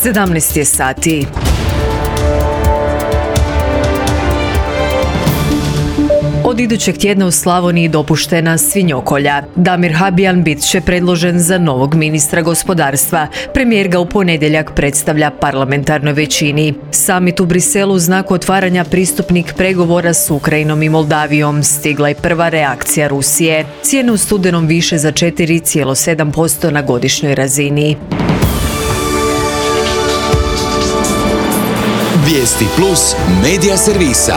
17 je sati. Od idućeg tjedna u Slavoniji dopuštena svinjokolja. Damir Habijan bit će predložen za novog ministra gospodarstva. Premijer ga u ponedjeljak predstavlja parlamentarnoj većini. Samit u Briselu u znaku otvaranja pristupnih pregovora s Ukrajinom i Moldavijom. Stigla je prva reakcija Rusije. Cijene u studenom više za 4,7% na godišnjoj razini. Vijesti Plus medija servisa.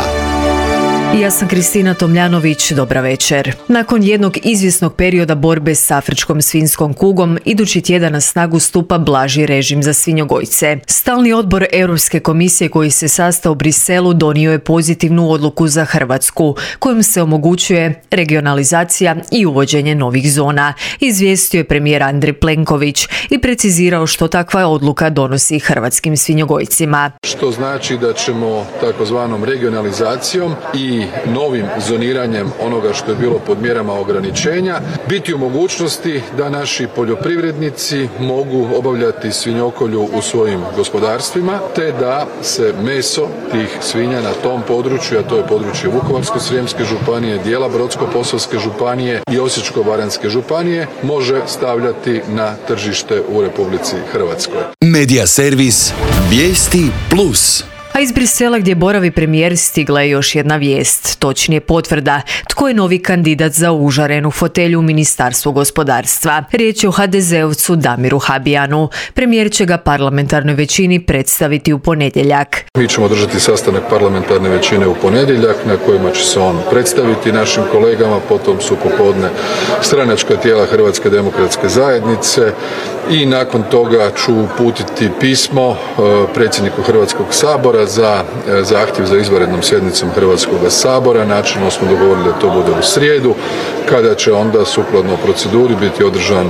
Ja sam Kristina Tomljanović, dobra večer. Nakon jednog izvjesnog perioda borbe s afričkom svinjskom kugom, idući tjedan na snagu stupa blaži režim za svinjogojce. Stalni odbor Europske komisije koji se sastao u Briselu donio je pozitivnu odluku za Hrvatsku, kojom se omogućuje regionalizacija i uvođenje novih zona, izvijestio je premijer Andrej Plenković i precizirao što takva odluka donosi hrvatskim svinjogojcima. Što znači da ćemo takozvanom regionalizacijom i novim zoniranjem onoga što je bilo pod mjerama ograničenja biti u mogućnosti da naši poljoprivrednici mogu obavljati svinjokolju u svojim gospodarstvima, te da se meso tih svinja na tom području, a to je područje Vukovarsko-srijemske županije, dijela Brodsko-posavske županije i Osječko-baranjske županije, može stavljati na tržište u Republici Hrvatskoj. Medija servis Vijesti Plus. A iz Brisela gdje boravi premijer stigla je još jedna vijest, točnije potvrda tko je novi kandidat za užarenu fotelju u Ministarstvu gospodarstva. Riječ je o HDZ-ovcu Damiru Habijanu. Premijer će ga parlamentarnoj većini predstaviti u ponedjeljak. Mi ćemo održati sastanak parlamentarne većine u ponedjeljak na kojima će se on predstaviti našim kolegama, potom su popodne stranačka tijela Hrvatske demokratske zajednice i nakon toga ću uputiti pismo predsjedniku Hrvatskog sabora za zahtjev za izvanrednom sjednicom Hrvatskog sabora. Načelno smo dogovorili da to bude u srijedu, kada će onda sukladno proceduri biti održan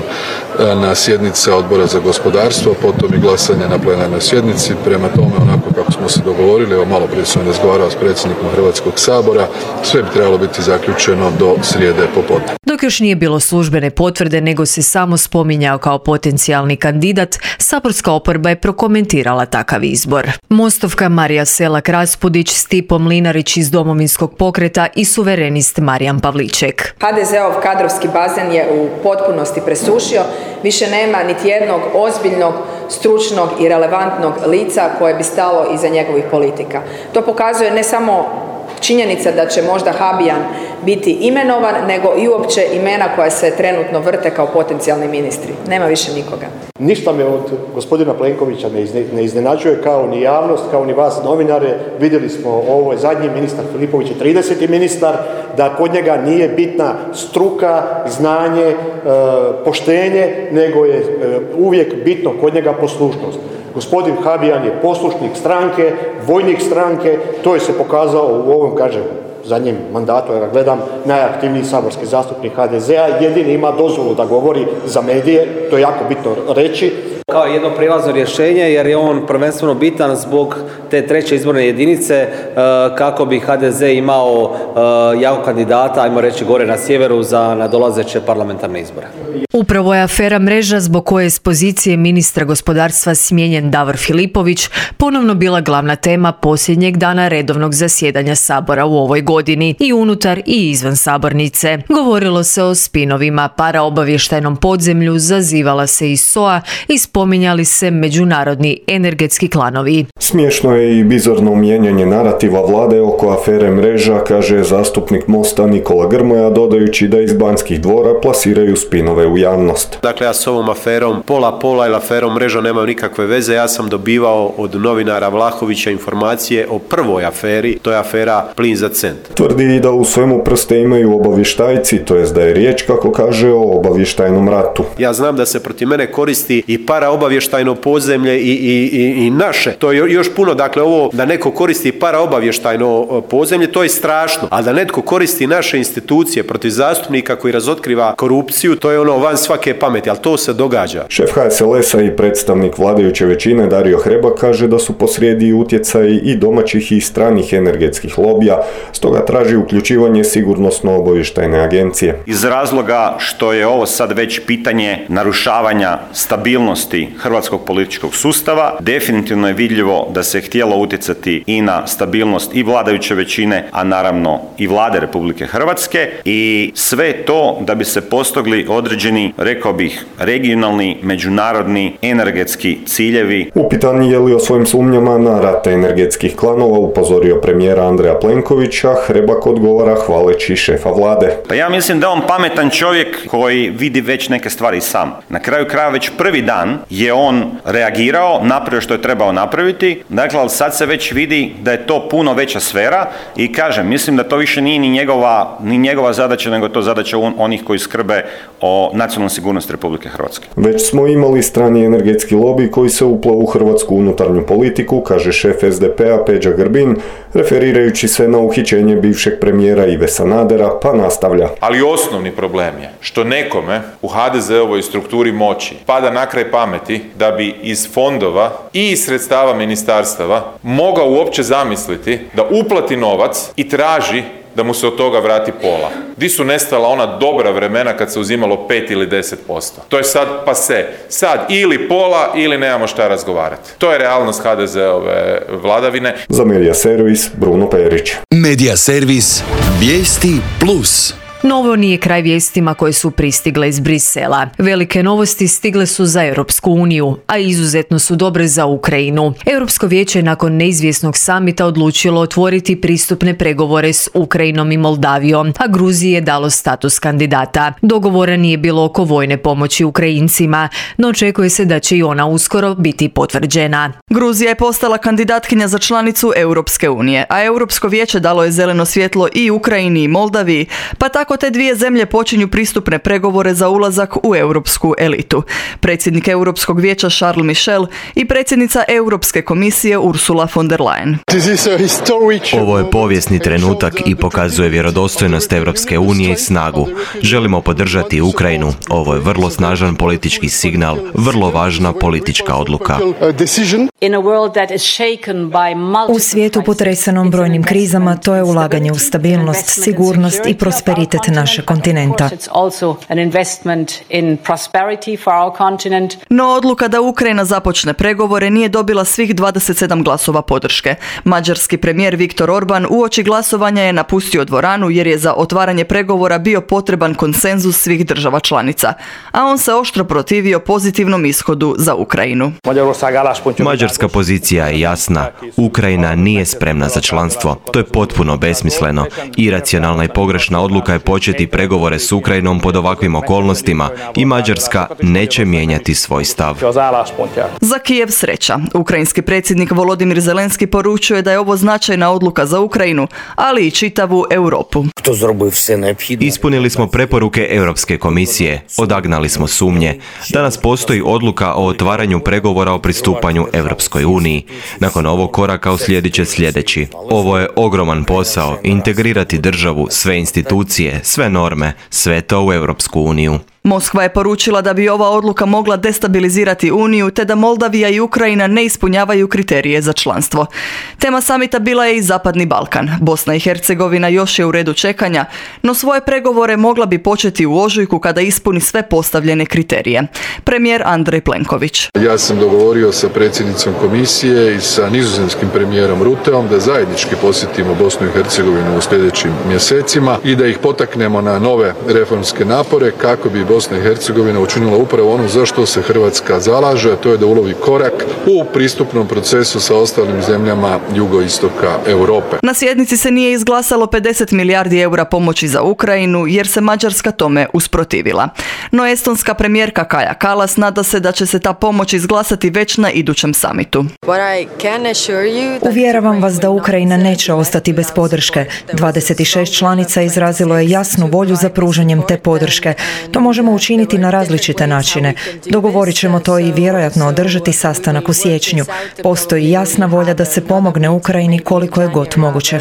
na sjednica Odbora za gospodarstvo, potom i glasanje na plenarnoj sjednici. Prema tome, onako kako smo se dogovorili, evo malo prije sam razgovarao s predsjednikom Hrvatskog sabora, sve bi trebalo biti zaključeno do srijede popodne. Dok još nije bilo službene potvrde, nego se samo spominjao kao potencijalni kandidat, saborska oporba je prokomentirala takav izbor. Mostovka Marija Selak-Raspudić, Stipo Mlinarić iz Domovinskog pokreta i suverenist Marijan Pavliček. HDZ-ov kadrovski bazen je u potpunosti presušio, više nema niti jednog ozbiljnog, stručnog i relevantnog lica koje bi stalo iza njegovih politika. To pokazuje ne samo činjenica da će možda Habijan biti imenovan, nego i uopće imena koja se trenutno vrte kao potencijalni ministri. Nema više nikoga. Ništa me od gospodina Plenkovića ne iznenađuje, kao ni javnost, kao ni vas novinare. Vidjeli smo, ovo je zadnji ministar, Filipović je 30. ministar, da kod njega nije bitna struka, znanje, poštenje, nego je uvijek bitno kod njega poslušnost. Gospodin Habijan je poslušnik stranke, vojnik stranke, to je se pokazao u ovom, zadnjem mandatu, ja ga gledam, najaktivniji saborski zastupnik HDZ-a, jedini ima dozvolu da govori za medije, to je jako bitno reći. Kao jedno prijelazno rješenje, jer je on prvenstveno bitan zbog te treće izborne jedinice, kako bi HDZ imao jakog kandidata, ajmo reći gore na sjeveru, za nadolazeće parlamentarne izbore. Upravo je afera Mreža, zbog koje je s pozicije ministra gospodarstva smijenjen Davor Filipović, ponovno bila glavna tema posljednjeg dana redovnog zasjedanja Sabora u ovoj godini, i unutar i izvan sabornice. Govorilo se o spinovima, paraobavještajnom podzemlju, zazivala se i SOA i spominjali se međunarodni energetski klanovi. Smiješno je i bizarno mijenjanje narativa vlade oko afere Mreža, kaže zastupnik Mosta Nikola Grmoja, dodajući da iz Banskih dvora plasiraju spinove u javnost. Dakle, ja s ovom aferom pola ili aferom Mreža nemaju nikakve veze. Ja sam dobivao od novinara Vlahovića informacije o prvoj aferi, to je afera Plin za cent. Tvrdi i da u svemu prste imaju obavještajci, to jest da je riječ, kako kaže, o obavještajnom ratu. Ja znam da se protiv mene koristi i paraobavještajno podzemlje i naše. To je još puno, dakle, ovo da neko koristi paraobavještajno podzemlje, to je strašno. A da netko koristi naše institucije protiv zastupnika koji razotkriva korupciju, to je ono van svake pameti, ali to se događa. Šef HSLS-a i predstavnik vladajuće većine Dario Hrebak kaže da su posrijedi utjecaji i domaćih i stranih energetskih lobija, stoga traži uključivanje sigurnosno-obavještajne agencije. Iz razloga što je ovo sad već pitanje narušavanja stabilnosti stabilnosti hrvatskog političkog sustava. Definitivno je vidljivo da se htjelo utjecati i na stabilnost i vladajuće većine, a naravno i Vlade Republike Hrvatske, i sve to da bi se postigli određeni, rekao bih, regionalni, međunarodni, energetski ciljevi. Upitan je li o svojim sumnjama na rat energetskih klanova upozorio premijera Andreja Plenkovića, Hrebak odgovara hvaleći šefa vlade. Pa ja mislim da on pametan čovjek koji vidi već neke stvari sam. Na kraju krajeva već prvi dan je on reagirao, napravio što je trebao napraviti, dakle, ali sad se već vidi da je to puno veća sfera i kažem, mislim da to više nije ni njegova zadaća, nego to zadaća onih koji skrbe o nacionalnoj sigurnosti Republike Hrvatske. Već smo imali strani energetski lobij koji se uplao u hrvatsku unutarnju politiku, kaže šef SDP-a Peđa Grbin, referirajući se na uhićenje bivšeg premijera Ive Sanadera, pa nastavlja. Ali osnovni problem je što nekome u HDZ-ovoj strukturi moći pada na kraj pameti da bi iz fondova i iz sredstava ministarstava mogao uopće zamisliti da uplati novac i traži da mu se od toga vrati pola. Di su nestala ona dobra vremena kad se uzimalo 5 ili 10%. To je sad pase. Sad ili pola ili nemamo šta razgovarati. To je realnost HDZ-ove vladavine. Za Medija Servis, Bruno Perić. Medija Servis, vijesti plus. No ovo nije kraj vijestima koje su pristigle iz Brisela. Velike novosti stigle su za Europsku uniju, a izuzetno su dobre za Ukrajinu. Europsko vijeće je nakon neizvjesnog samita odlučilo otvoriti pristupne pregovore s Ukrajinom i Moldavijom, a Gruziji je dalo status kandidata. Dogovora nije bilo oko vojne pomoći Ukrajincima, no očekuje se da će i ona uskoro biti potvrđena. Gruzija je postala kandidatkinja za članicu Europske unije, a Europsko vijeće dalo je zeleno svjetlo i Ukrajini i Moldaviji, pa tako te dvije zemlje počinju pristupne pregovore za ulazak u europsku elitu. Predsjednik Europskog vijeća Charles Michel i predsjednica Europske komisije Ursula von der Leyen. Ovo je povijesni trenutak i pokazuje vjerodostojnost Europske unije i snagu. Želimo podržati Ukrajinu. Ovo je vrlo snažan politički signal, vrlo važna politička odluka. U svijetu potresenom brojnim krizama, to je ulaganje u stabilnost, sigurnost i prosperitet našeg kontinenta. No odluka da Ukrajina započne pregovore nije dobila svih 27 glasova podrške. Mađarski premijer Viktor Orban uoči glasovanja je napustio dvoranu jer je za otvaranje pregovora bio potreban konsenzus svih država članica, a on se oštro protivio pozitivnom ishodu za Ukrajinu. Mađarska pozicija je jasna. Ukrajina nije spremna za članstvo. To je potpuno besmisleno. Iracionalna i pogrešna odluka je početi pregovore s Ukrajinom pod ovakvim okolnostima i Mađarska neće mijenjati svoj stav. Za Kijev sreća. Ukrajinski predsjednik Volodimir Zelenski poručuje da je ovo značajna odluka za Ukrajinu, ali i čitavu Europu. Ispunili smo preporuke Europske komisije, odagnali smo sumnje. Danas postoji odluka o otvaranju pregovora o pristupanju Europskoj uniji. Nakon ovog koraka uslijedit će sljedeći. Ovo je ogroman posao, integrirati državu, sve institucije, sve norme, sve to u Europsku uniju. Moskva je poručila da bi ova odluka mogla destabilizirati Uniju, te da Moldavija i Ukrajina ne ispunjavaju kriterije za članstvo. Tema samita bila je i Zapadni Balkan. Bosna i Hercegovina još je u redu čekanja, no svoje pregovore mogla bi početi u ožujku kada ispuni sve postavljene kriterije. Premijer Andrej Plenković. Ja sam dogovorio sa predsjednicom komisije i sa nizozemskim premijerom Rutteom da zajednički posjetimo Bosnu i Hercegovinu u sljedećim mjesecima i da ih potaknemo na nove reformske napore kako bi Bosna i Hercegovina učinila upravo ono za što se Hrvatska zalaže, a to je da ulovi korak u pristupnom procesu sa ostalim zemljama jugoistoka Europe. Na sjednici se nije izglasalo 50 milijardi eura pomoći za Ukrajinu jer se Mađarska tome usprotivila. No estonska premijerka Kaja Kallas nada se da će se ta pomoć izglasati već na idućem samitu. Uvjeravam vas da Ukrajina neće ostati bez podrške. 26 članica izrazilo je jasnu volju za pružanjem te podrške. To možemo učiniti na različite načine. Dogovorit ćemo to i vjerojatno održati sastanak u siječnju. Postoji jasna volja da se pomogne Ukrajini koliko je god moguće.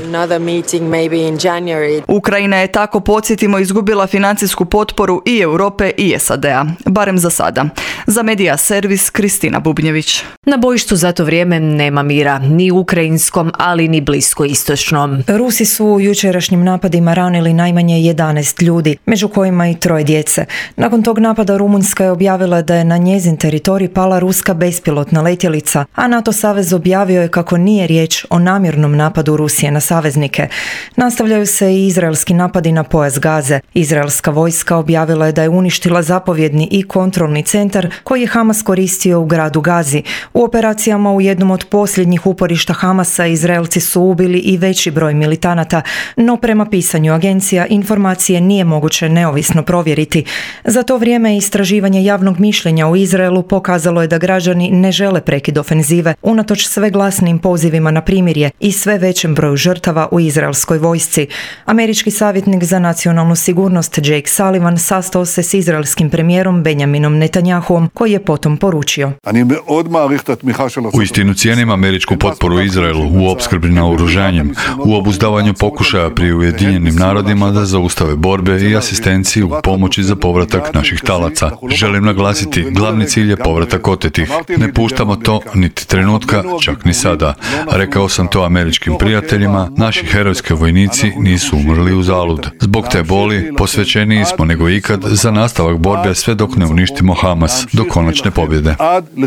Ukrajina je tako, podsjetimo, izgubila financijsku potporu i Europe i SAD-a. Barem za sada. Za Medija Servis, Kristina Bubnjević. Na bojištu za to vrijeme nema mira, ni ukrajinskom, ali ni bliskoistočnom. Rusi su u jučerašnjim napadima ranili najmanje 11 ljudi, među kojima i 3 djece. Nakon tog napada Rumunjska je objavila da je na njezin teritorij pala ruska bespilotna letjelica, a NATO savez objavio je kako nije riječ o namjernom napadu Rusije na saveznike. Nastavljaju se i izraelski napadi na pojas Gaze. Izraelska vojska objavila je da je uništila zapovjedni i kontrolni centar koji je Hamas koristio u gradu Gazi. U operacijama u jednom od posljednjih uporišta Hamasa Izraelci su ubili i veći broj militanata, no prema pisanju agencija informacije nije moguće neovisno provjeriti. Za to vrijeme istraživanje javnog mišljenja u Izraelu pokazalo je da građani ne žele prekid ofenzive, unatoč sve glasnim pozivima na primirje i sve većem broju žrtava u izraelskoj vojsci. Američki savjetnik za nacionalnu sigurnost Jake Sullivan sastao se s izraelskim premijerom Benjaminom Netanjahuom, koji je potom poručio: Uistinu cijenim američku potporu Izraelu u opskrbi naoružanjem, u obuzdavanju pokušaja pri Ujedinjenim narodima da zaustave borbe i asistenciju u pomoći za povratak naših talaca. Želim naglasiti, glavni cilj je povratak otetih. Ne puštamo to niti trenutka, čak ni sada. Rekao sam to američkim prijateljima, naši herojski vojnici nisu umrli uzalud. Zbog te boli posvećeniji smo nego ikad za nastavak borbe sve dok ne uništimo Hamas do konačne pobjede.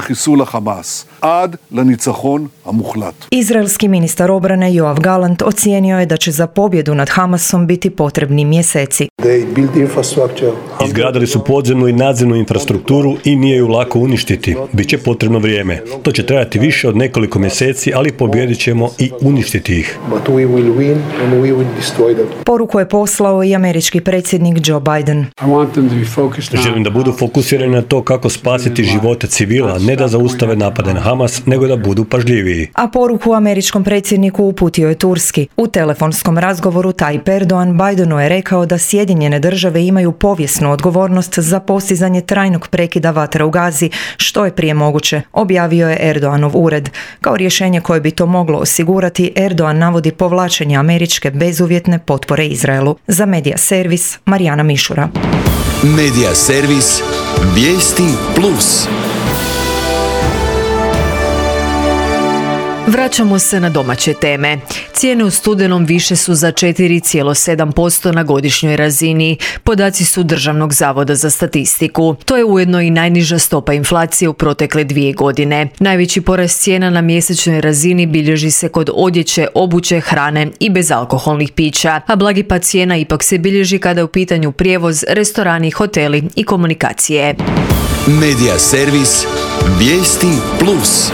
Izraelski ministar obrane Yoav Gallant ocijenio je da će za pobjedu nad Hamasom biti potrebni mjeseci. Izgradili su podzemnu i nadzemnu infrastrukturu i nije ju lako uništiti. Biće potrebno vrijeme. To će trajati više od nekoliko mjeseci, ali pobjedit ćemo i uništiti ih. Poruku je poslao i američki predsjednik Joe Biden. Želim da budu fokusirani na to kako spasiti živote civila, ne da zaustave napade na Hamas, nego da budu pažljiviji. A poruku američkom predsjedniku uputio je turski. U telefonskom razgovoru Tayyip Erdoğan Bidenu je rekao da Sjedinjene države imaju povijesnu odgovornost za postizanje trajnog prekida vatre u Gazi, što je prije moguće, objavio je Erdoğanov ured. Kao rješenje koje bi to moglo osigurati, Erdoğan navodi povlačenje američke bezuvjetne potpore Izraelu. Za Medija servis, Marijana Mišura. Medija servis, vijesti plus. Vraćamo se na domaće teme. Cijene u studenom više su za 4,7% na godišnjoj razini. Podaci su Državnog zavoda za statistiku. To je ujedno i najniža stopa inflacije u protekle 2 godine. Najveći porast cijena na mjesečnoj razini bilježi se kod odjeće, obuće, hrane i bezalkoholnih pića, a blagi pad cijena ipak se bilježi kada je u pitanju prijevoz, restorani, hoteli i komunikacije. Medija servis, vijesti plus.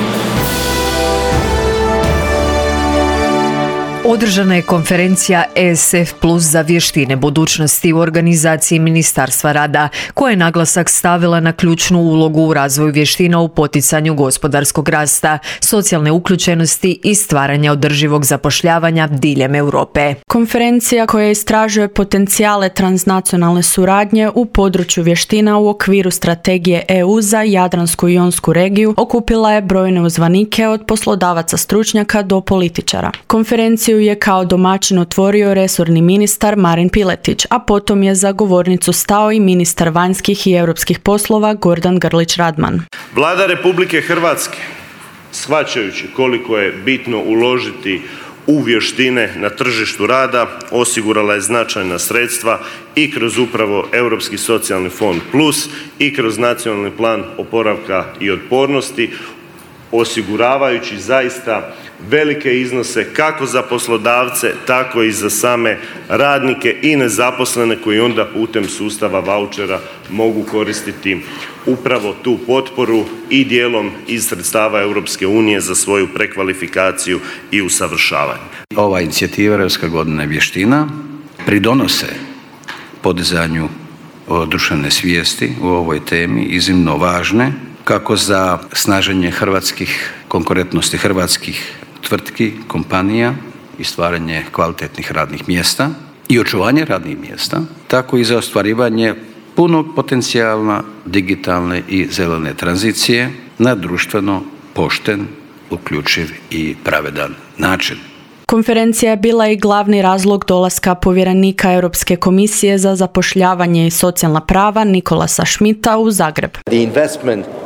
Održana je konferencija ESF Plus za vještine budućnosti u organizaciji Ministarstva rada, koja je naglasak stavila na ključnu ulogu u razvoju vještina u poticanju gospodarskog rasta, socijalne uključenosti i stvaranja održivog zapošljavanja diljem Europe. Konferencija koja istražuje potencijale transnacionalne suradnje u području vještina u okviru strategije EU za Jadransku i Jonsku regiju okupila je brojne uzvanike od poslodavaca stručnjaka do političara. Konferenciju je kao domaćin otvorio resorni ministar Marin Piletić, a potom je za govornicu stao i ministar vanjskih i europskih poslova Gordan Grlić Radman. Vlada Republike Hrvatske, shvaćajući koliko je bitno uložiti u vještine na tržištu rada, osigurala je značajna sredstva i kroz upravo Europski socijalni fond plus i kroz Nacionalni plan oporavka i otpornosti, osiguravajući zaista velike iznose kako za poslodavce, tako i za same radnike i nezaposlene koji onda putem sustava vaučera mogu koristiti upravo tu potporu i dijelom iz sredstava Europske unije za svoju prekvalifikaciju i usavršavanje. Ova inicijativa Europska godina vještina pridonose podizanju društvene svijesti u ovoj temi, iznimno važne, kako za snaženje konkurentnosti hrvatskih tvrtki, kompanija i stvaranje kvalitetnih radnih mjesta i očuvanje radnih mjesta, tako i za ostvarivanje punog potencijala digitalne i zelene tranzicije na društveno pošten, uključiv i pravedan način. Konferencija je bila i glavni razlog dolaska povjerenika Europske komisije za zapošljavanje i socijalna prava Nikolasa Schmidta u Zagreb.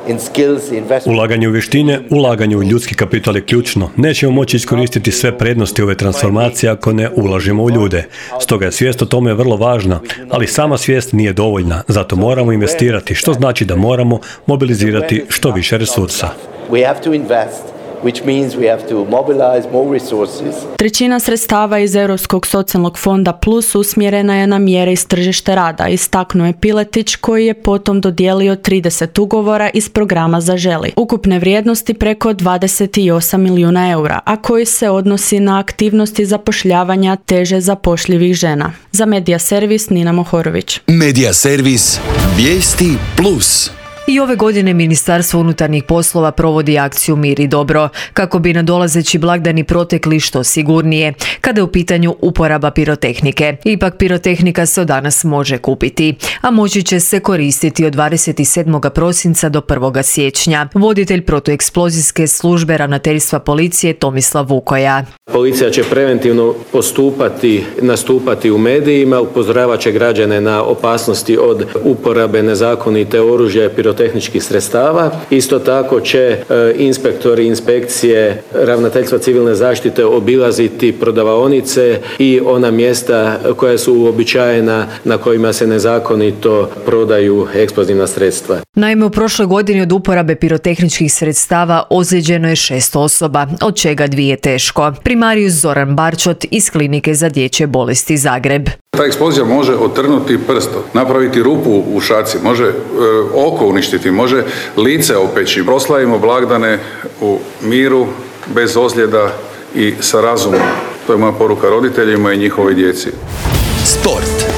Ulaganje u vještine, ulaganje u ljudski kapital je ključno. Nećemo moći iskoristiti sve prednosti ove transformacije ako ne ulažemo u ljude. Stoga je svijest o tome vrlo važna, ali sama svijest nije dovoljna. Zato moramo investirati, što znači da moramo mobilizirati što više resursa. Trećina sredstava iz Europskog socijalnog fonda Plus usmjerena je na mjere iz tržišta rada, istaknuo je Piletić, koji je potom dodijelio 30 ugovora iz programa Zaželi. Ukupne vrijednosti preko 28 milijuna eura, a koji se odnosi na aktivnosti zapošljavanja teže zapošljivih žena. Za Medija Servis Nina Mohorović. Medija Servis Vijesti Plus. I ove godine Ministarstvo unutarnjih poslova provodi akciju Mir i dobro, kako bi nadolazeći blagdani protekli što sigurnije, kada je u pitanju uporaba pirotehnike. Ipak pirotehnika se od danas može kupiti, a moći će se koristiti od 27. prosinca do 1. siječnja. Voditelj protueksplozijske službe Ravnateljstva policije Tomislav Vukoja. Policija će preventivno nastupati u medijima, upozoravat će građane na opasnosti od uporabe nezakonite oružja i pirotehničkih sredstava. Isto tako će inspektori inspekcije Ravnateljstva civilne zaštite obilaziti prodavaonice i ona mjesta koja su uobičajena na kojima se nezakonito prodaju eksplozivna sredstva. Naime, u prošloj godini od uporabe pirotehničkih sredstava ozlijeđeno je 6 osoba, od čega 2 teško. Primarijus Zoran Barčot iz Klinike za dječje bolesti Zagreb. Ta eksplozija može otrnuti prst, napraviti rupu u šaci, može oko uništiti, može lice opeći. Proslavimo blagdane u miru, bez ozljeda i sa razumom. To je moja poruka roditeljima i njihovoj djeci. Sport.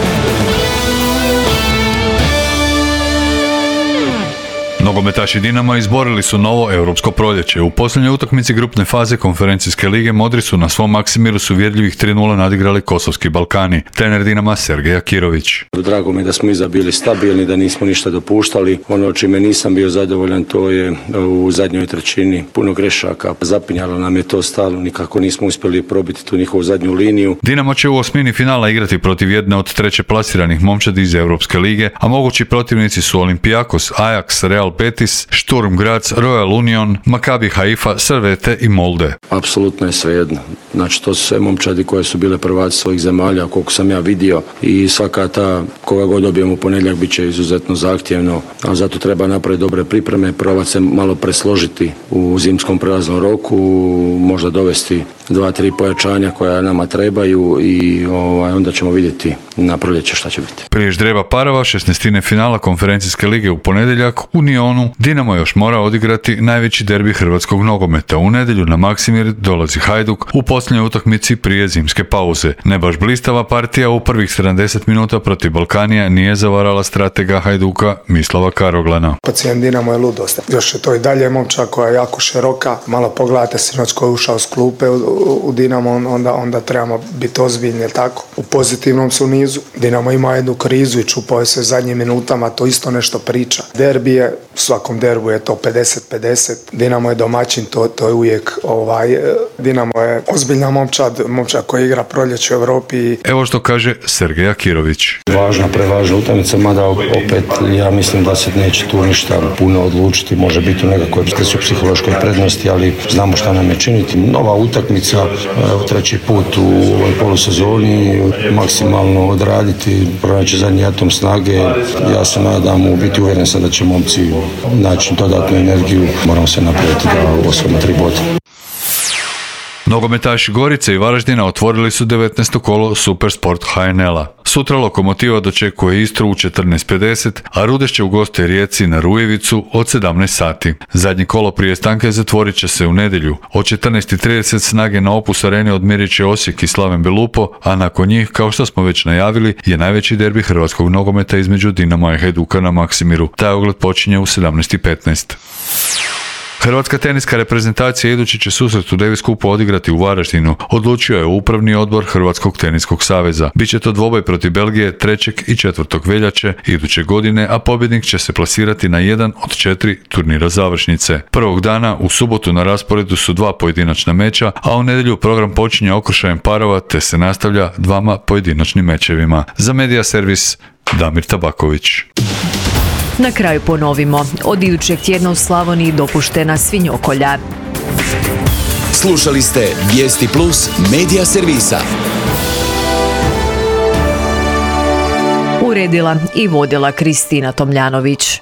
Nogometaši Dinama izborili su novo europsko proljeće. U posljednjoj utakmici grupne faze konferencijske lige Modri su na svom Maksimiru s uvjerljivih 3:0 nadigrali Kosovski Balkani. Trener Dinama Sergej Akirović. Drago mi je da smo iza bili stabilni, da nismo ništa dopuštali. Ono čime nisam bio zadovoljan, to je u zadnjoj trećini puno grešaka. Zapinjalo nam je to stalno, nikako nismo uspjeli probiti tu njihovu zadnju liniju. Dinamo će u osmini finala igrati protiv jedne od treće plasiranih momčadi iz Europske lige, a mogući protivnici su Olympiakos, Ajax, Real Betis, Sturm Graz, Royal Union, Maccabi Haifa, Servette i Molde. Apsolutno je svejedno. Znači, to su sve momčadi koje su bile prvaci svojih zemalja, koliko sam ja vidio, i svaka ta, koga god dobijemo u ponedjeljak, bit će izuzetno zahtjevno, a zato treba napraviti dobre pripreme, probati se malo presložiti u zimskom prelaznom roku, možda dovesti 2-3 pojačanja koja nama trebaju i onda ćemo vidjeti na proljeće šta će biti. Prije ždrijeba parova 16. finala konferencijske lige u ponedjeljak u Nionu Dinamo još mora odigrati najveći derbi hrvatskog nogometa. U nedjelju na Maksimir dolazi Hajduk u posljednjoj utakmici prije zimske pauze. Ne baš blistava partija u prvih 70 minuta protiv Balkanija nije zavarala stratega Hajduka Mislava Karoglana. Pacijent Dinamo je ludost. Još je to i dalje momčad koja je jako široka. Malo pogledajte sinoć ko je ušao s klupe u Dinamo, onda trebamo biti ozbiljni, tako? U pozitivnom su nizu. Dinamo ima jednu krizu i čupao je se zadnjim minutama, to isto nešto priča. Derbi je, u svakom derbu je to 50-50. Dinamo je domaćin, to je uvijek Dinamo je ozbiljna momčad koja igra proljeće u Europi. Evo što kaže Sergej Akirović. Prevažna utakmica, mada opet ja mislim da se neće tu ništa puno odlučiti, može biti u nekakvoj psihološkoj prednosti, ali znamo šta nam je činiti. Nova utakmica, treći put u ovoj polusezoni, maksimalno odraditi, pronaći zadnji atom snage. Ja se nadam, biti uvjeren sam da će momci naći dodatnu energiju, moramo se napraviti da osvojimo 3 boda. Nogometaši Gorice i Varaždina otvorili su 19. kolo Supersport HNL-a. Sutra Lokomotiva dočekuje Istru u 14:50, a Rudeš će u goste Rijeci na Rujevicu od 17 sati. Zadnje kolo prije stanke zatvorit će se u nedjelju. Od 14:30 snage na Opus Areni odmjerit će Osijek i Slaven Belupo, a nakon njih, kao što smo već najavili, je najveći derbi hrvatskog nogometa između Dinama i Hajduka na Maksimiru. Taj ogled počinje u 17:15. Hrvatska teniska reprezentacija idući će susret u Davis Cupu odigrati u Varaždinu, odlučio je upravni odbor Hrvatskog teniskog saveza. Biće to dvoboj protiv Belgije 3. i 4. veljače iduće godine, a pobjednik će se plasirati na jedan od 4 turnira završnice. Prvog dana u subotu na rasporedu su 2 pojedinačna meča, a u nedjelju program počinje okršajem parova te se nastavlja 2 pojedinačnim mečevima. Za Medija Servis Damir Tabaković. Na kraju ponovimo, od idućeg tjedna u Slavoniji dopuštena svinjokolja. Slušali ste Vijesti Plus medija servisa. Uredila i vodila Kristina Tomljanović.